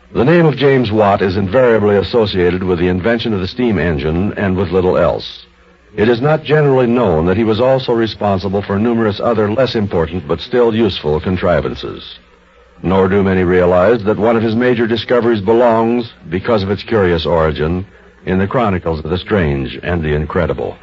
The name of James Watt is invariably associated with the invention of the steam engine and with little else. It is not generally known that he was also responsible for numerous other less important but still useful contrivances. Nor do many realize that one of his major discoveries belongs, because of its curious origin, in the chronicles of the strange and the incredible.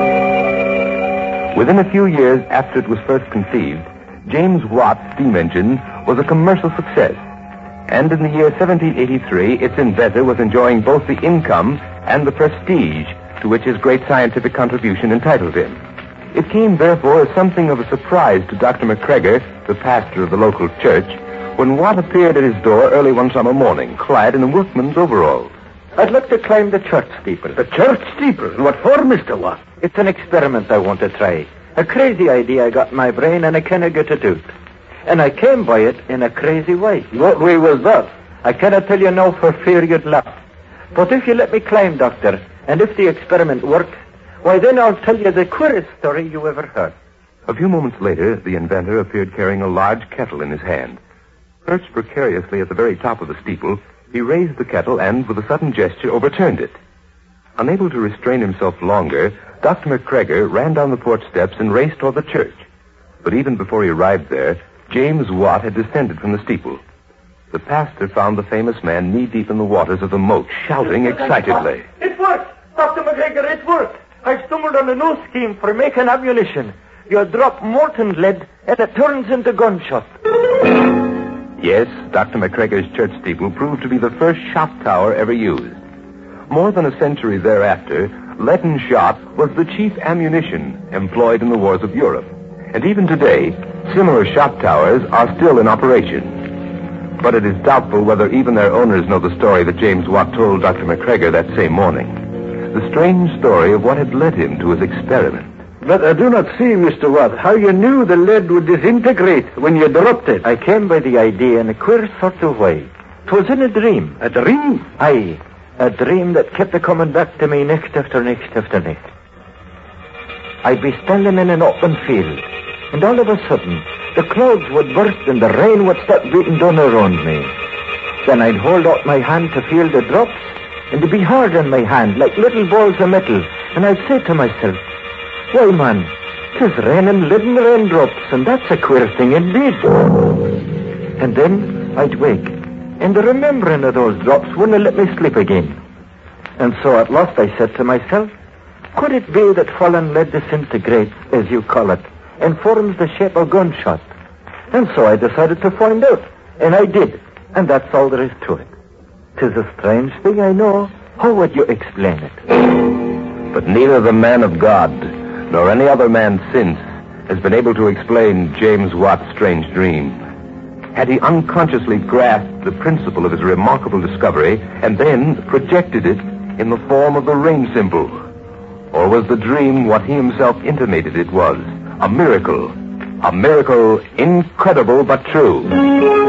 Within a few years after it was first conceived, James Watt's steam engine was a commercial success. And in the year 1783, its inventor was enjoying both the income and the prestige to which his great scientific contribution entitled him. It came, therefore, as something of a surprise to Dr. McGregor, the pastor of the local church, when Watt appeared at his door early one summer morning, clad in a workman's overalls. I'd like to climb the church steeple. The church steeple? And what for, Mr. Watt? It's an experiment I want to try. A crazy idea I got in my brain, and I cannot get it out. And I came by it in a crazy way. What way was that? I cannot tell you now for fear you'd laugh. But if you let me climb, Doctor, and if the experiment works, why then I'll tell you the queerest story you ever heard. A few moments later, the inventor appeared carrying a large kettle in his hand. Perched precariously at the very top of the steeple, he raised the kettle and, with a sudden gesture, overturned it. Unable to restrain himself longer, Dr. McGregor ran down the porch steps and raced toward the church. But even before he arrived there, James Watt had descended from the steeple. The pastor found the famous man knee-deep in the waters of the moat, shouting excitedly. It worked! Dr. McGregor, it worked! I stumbled on a new scheme for making ammunition. You drop molten lead and it turns into gunshot. Yes, Dr. McGregor's church steeple proved to be the first shot tower ever used. More than a century thereafter, leaden shot was the chief ammunition employed in the wars of Europe. And even today, similar shot towers are still in operation. But it is doubtful whether even their owners know the story that James Watt told Dr. McGregor that same morning. The strange story of what had led him to his experiment. But I do not see, Mr. Watt, how you knew the lead would disintegrate when you dropped it. I came by the idea in a queer sort of way. 'Twas in a dream. A dream? Aye, a dream that kept coming back to me next after next after next. I'd be standing in an open field, and all of a sudden, the clouds would burst and the rain would start beating down around me. Then I'd hold out my hand to feel the drops, and they'd be hard in my hand like little balls of metal, and I'd say to myself, why, man, 'tis raining leaden raindrops, and that's a queer thing indeed. And then I'd wake, and the remembering of those drops wouldn't let me sleep again. And so at last I said to myself, could it be that fallen lead disintegrates, as you call it, and forms the shape of gunshot? And so I decided to find out, and I did, and that's all there is to it. 'Tis a strange thing, I know. How would you explain it? But neither the man of God nor any other man since has been able to explain James Watt's strange dream. Had he unconsciously grasped the principle of his remarkable discovery and then projected it in the form of the rain symbol? Or was the dream what he himself intimated it was? A miracle incredible but true.